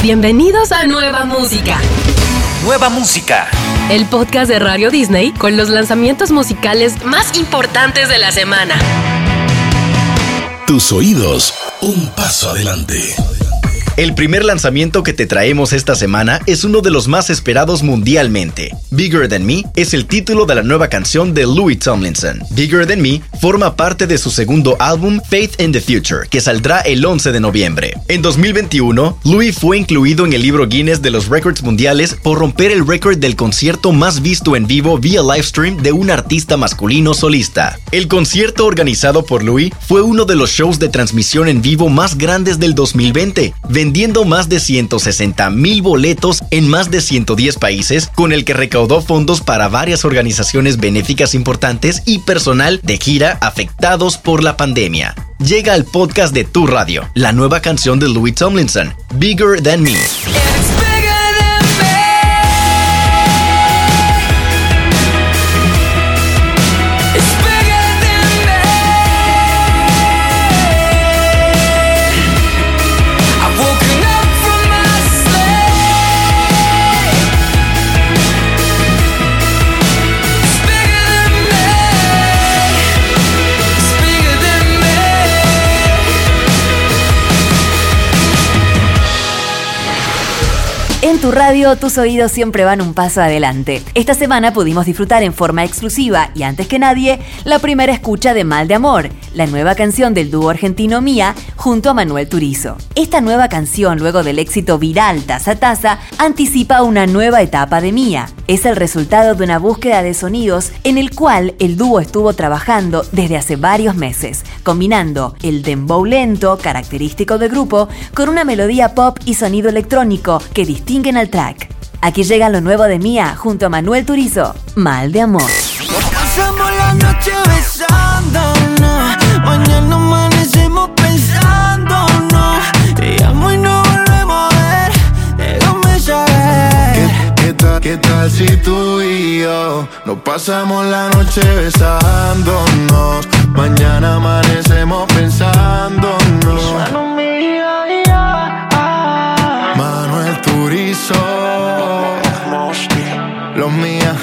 Bienvenidos a Nueva Música. Nueva Música. El podcast de Radio Disney con los lanzamientos musicales más importantes de la semana. Tus oídos, un paso adelante. El primer lanzamiento que te traemos esta semana es uno de los más esperados mundialmente. Bigger Than Me es el título de la nueva canción de Louis Tomlinson. Bigger Than Me forma parte de su segundo álbum Faith in the Future, que saldrá el 11 de noviembre. En 2021, Louis fue incluido en el libro Guinness de los récords mundiales por romper el récord del concierto más visto en vivo vía livestream de un artista masculino solista. El concierto organizado por Louis fue uno de los shows de transmisión en vivo más grandes del 2020, vendiendo más de 160,000 boletos en más de 110 países, con el que recaudó fondos para varias organizaciones benéficas importantes y personal de gira afectados por la pandemia. Llega al podcast de Tu Radio, la nueva canción de Louis Tomlinson, Bigger Than Me. En Tu Radio, tus oídos siempre van un paso adelante. Esta semana pudimos disfrutar en forma exclusiva y antes que nadie, la primera escucha de Mal de Amor, la nueva canción del dúo argentino Mía junto a Manuel Turizo. Esta nueva canción, luego del éxito viral Taza Taza, anticipa una nueva etapa de Mía. Es el resultado de una búsqueda de sonidos en el cual el dúo estuvo trabajando desde hace varios meses, combinando el dembow lento, característico del grupo, con una melodía pop y sonido electrónico que distinguen al track. Aquí llega lo nuevo de Mía junto a Manuel Turizo, Mal de Amor. Pasamos la noche besándonos, mañana amanecemos pensándonos, te amo y no volvemos a ver, déjame saber. ¿Qué tal si tú y yo nos pasamos la noche besándonos, mañana amanecemos pensándonos? Mano mía, Manuel Turizo, los mías.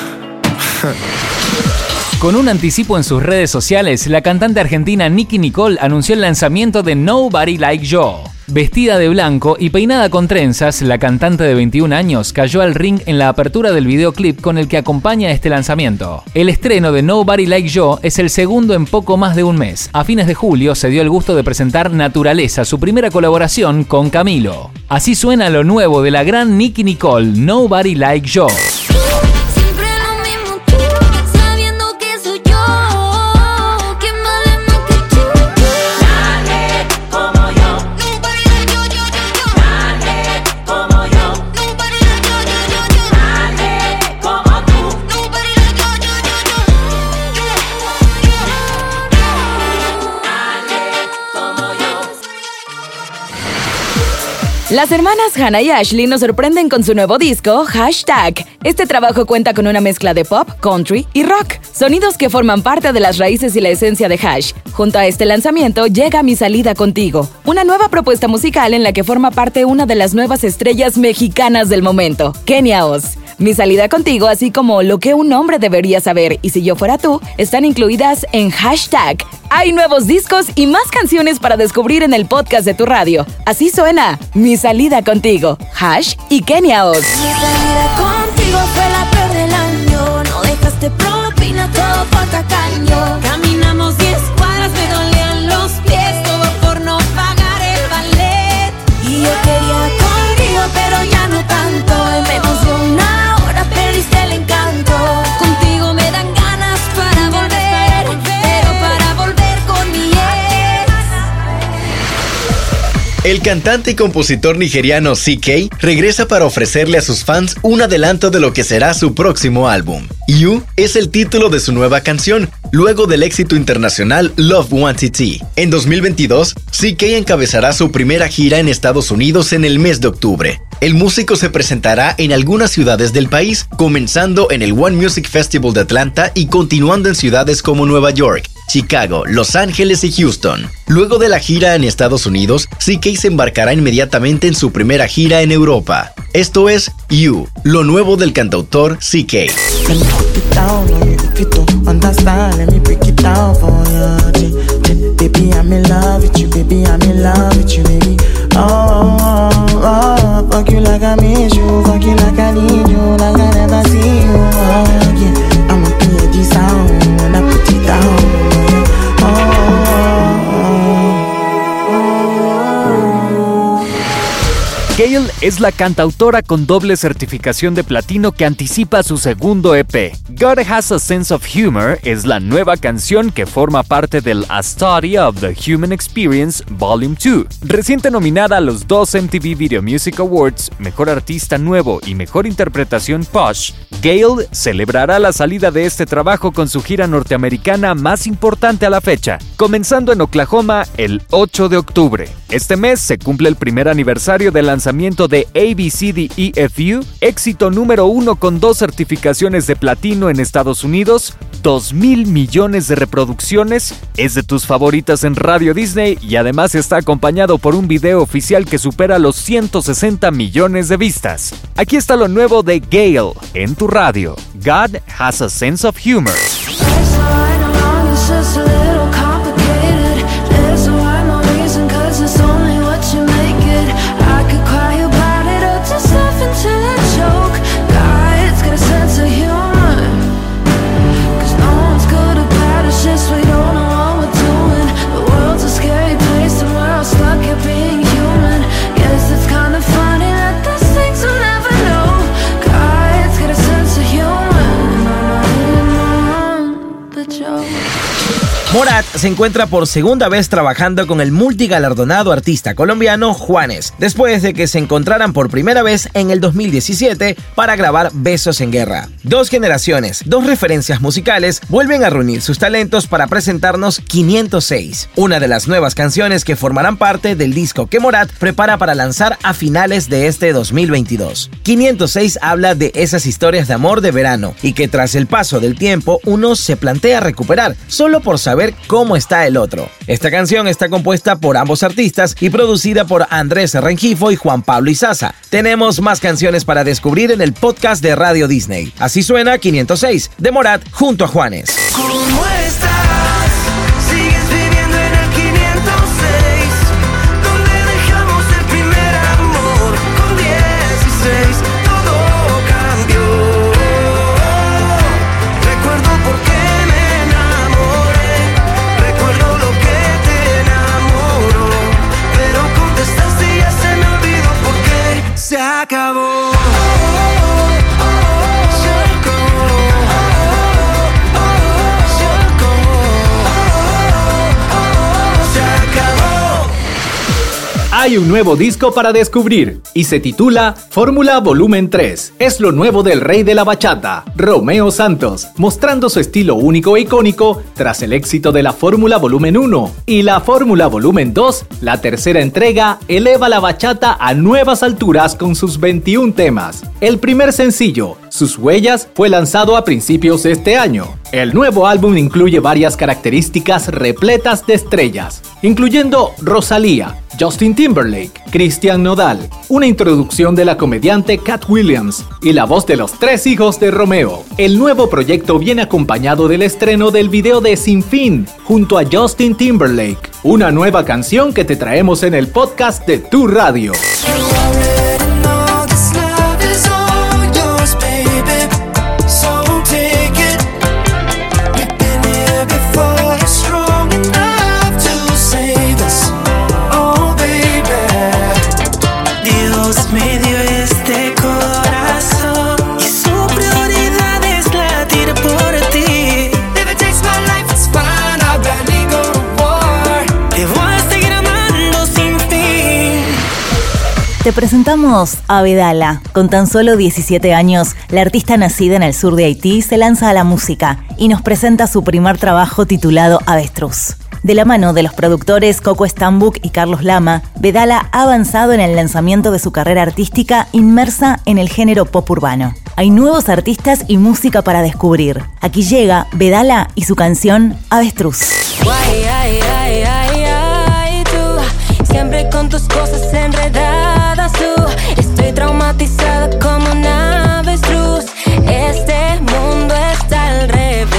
Con un anticipo en sus redes sociales, la cantante argentina Nicki Nicole anunció el lanzamiento de Nobody Like You. Vestida de blanco y peinada con trenzas, la cantante de 21 años cayó al ring en la apertura del videoclip con el que acompaña este lanzamiento. El estreno de Nobody Like You es el segundo en poco más de un mes. A fines de julio se dio el gusto de presentar Naturaleza, su primera colaboración con Camilo. Así suena lo nuevo de la gran Nicki Nicole, Nobody Like You. Las hermanas Hannah y Ashley nos sorprenden con su nuevo disco, Hashtag. Este trabajo cuenta con una mezcla de pop, country y rock, sonidos que forman parte de las raíces y la esencia de Hash. Junto a este lanzamiento llega Mi Salida Contigo, una nueva propuesta musical en la que forma parte una de las nuevas estrellas mexicanas del momento, Kenia Oz. Mi Salida Contigo, así como Lo que un hombre debería saber y Si yo fuera tú, están incluidas en Hashtag. Hay nuevos discos y más canciones para descubrir en el podcast de Tu Radio. Así suena Mi Salida Contigo, Hash y Kenia Oz. Mi salida contigo fue la peor del año, no dejaste propina, todo por tacaño. Caminamos 10 cuadras, me dolían los pies, todo por no pagar el ballet. Y yo quería contigo, pero ya no tanto, me emociona, ahora perdiste el encanto. Contigo me dan ganas para volver, pero para volver con mi ex. El cantante y compositor nigeriano CK regresa para ofrecerle a sus fans un adelanto de lo que será su próximo álbum. You es el título de su nueva canción, luego del éxito internacional Love Quantity. En 2022, CK encabezará su primera gira en Estados Unidos en el mes de octubre. El músico se presentará en algunas ciudades del país, comenzando en el One Music Festival de Atlanta y continuando en ciudades como Nueva York. Chicago, Los Ángeles y Houston. Luego de la gira en Estados Unidos, CK se embarcará inmediatamente en su primera gira en Europa. Esto es You, lo nuevo del cantautor CK. Gayle es la cantautora con doble certificación de platino que anticipa su segundo EP. God Has a Sense of Humor es la nueva canción que forma parte del A Study of the Human Experience Volume 2. Reciente nominada a los 2 MTV Video Music Awards, Mejor Artista Nuevo y Mejor Interpretación Posh, Gayle celebrará la salida de este trabajo con su gira norteamericana más importante a la fecha, comenzando en Oklahoma el 8 de octubre. Este mes se cumple el primer aniversario del lanzamiento de ABCDEFU, éxito número 1 con 2 certificaciones de platino en Estados Unidos, 2,000 millones de reproducciones, es de tus favoritas en Radio Disney y además está acompañado por un video oficial que supera los 160 millones de vistas. Aquí está lo nuevo de Gayle en tu radio. God Has a Sense of Humor. Morat se encuentra por segunda vez trabajando con el multigalardonado artista colombiano Juanes, después de que se encontraran por primera vez en el 2017 para grabar Besos en Guerra. 2 generaciones, 2 referencias musicales vuelven a reunir sus talentos para presentarnos 506, una de las nuevas canciones que formarán parte del disco que Morat prepara para lanzar a finales de este 2022. 506 habla de esas historias de amor de verano y que tras el paso del tiempo uno se plantea recuperar solo por saber cómo está el otro. Esta canción está compuesta por ambos artistas y producida por Andrés Rengifo y Juan Pablo Izaza. Tenemos más canciones para descubrir en el podcast de Radio Disney. Así suena 506 de Morat junto a Juanes. ¿Cómo estás? ¿Sigues viviendo en el 506? Donde dejamos el primer amor con 16. Todo cambió. Recuerdo por qué me enamoré. Recuerdo lo que te enamoró. Pero contestaste y ya se me olvidó por qué se acabó. Hay un nuevo disco para descubrir y se titula Fórmula Volumen 3. Es lo nuevo del rey de la bachata, Romeo Santos, mostrando su estilo único e icónico tras el éxito de la Fórmula Volumen 1. Y la Fórmula Volumen 2, la tercera entrega, eleva la bachata a nuevas alturas con sus 21 temas. El primer sencillo, Sus Huellas, fue lanzado a principios de este año. El nuevo álbum incluye varias características repletas de estrellas, incluyendo Rosalía, Justin Timberlake, Christian Nodal, una introducción de la comediante Cat Williams y la voz de los 3 hijos de Romeo. El nuevo proyecto viene acompañado del estreno del video de Sin Fin junto a Justin Timberlake, una nueva canción que te traemos en el podcast de Tu Radio. Te presentamos a Vedala. Con tan solo 17 años, la artista nacida en el sur de Haití se lanza a la música y nos presenta su primer trabajo titulado Avestruz. De la mano de los productores Coco Stambuk y Carlos Lama, Vedala ha avanzado en el lanzamiento de su carrera artística inmersa en el género pop urbano. Hay nuevos artistas y música para descubrir. Aquí llega Bedala y su canción Avestruz. Ay, ay, ay, ay, ay, tú, siempre con tus cosas enredadas, tú. Estoy traumatizada como una avestruz. Este mundo está al revés.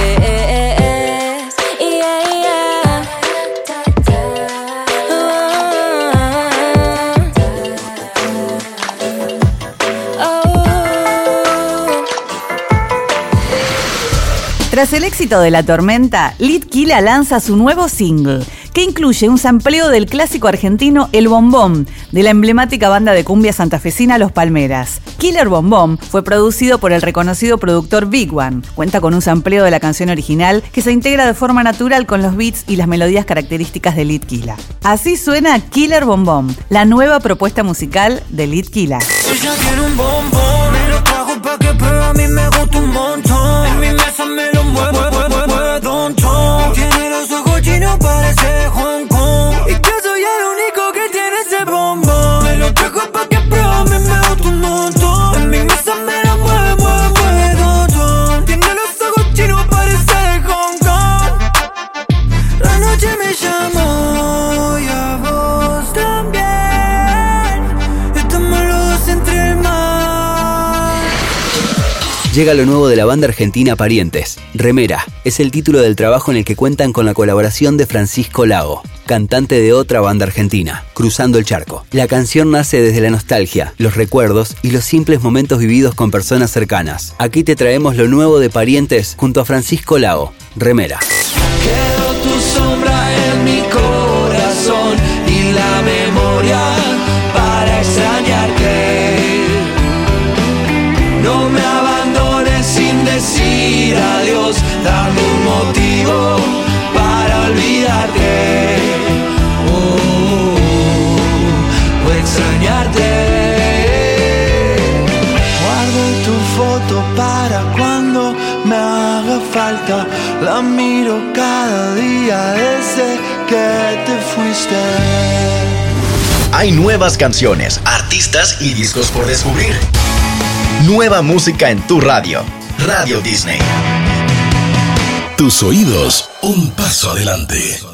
Tras el éxito de La Tormenta, Litquila lanza su nuevo single, que incluye un sampleo del clásico argentino El Bombón, de la emblemática banda de cumbia santafesina Los Palmeras. Killer Bombón fue producido por el reconocido productor Big One. Cuenta con un sampleo de la canción original que se integra de forma natural con los beats y las melodías características de Litquila. Así suena Killer Bombón, la nueva propuesta musical de Litquila. Ella tiene un bombón, me lo trajo pa' que pruebe, a mí me gusta un montón. En mi mesa me lo mueve, don Tom. Tiene los ojos chinos, parece Hong Kong. Y yo soy el único que tiene ese bombón. Me lo trajo pa' que pruebe, a mí me gusta un montón. En mi mesa me lo mueve, don Tom. Tiene los ojos chinos, parece Hong Kong. La noche me llamó y a vos también. Estamos los dos entre el mar. Llega lo nuevo de la banda argentina Parientes. Remera es el título del trabajo en el que cuentan con la colaboración de Francisco Lago, cantante de otra banda argentina, Cruzando el Charco. La canción nace desde la nostalgia, los recuerdos y los simples momentos vividos con personas cercanas. Aquí te traemos lo nuevo de Parientes junto a Francisco Lago, Remera. Quedó tu sombra en mi corazón y la memoria para extrañarte. No me abandones sin decir adiós, dame un motivo para olvidarte o extrañarte. Guardo tu foto para cuando me haga falta, la miro cada día desde que te fuiste. Hay nuevas canciones, artistas y discos por descubrir. Nueva música en tu radio. Radio Disney. Tus oídos, un paso adelante.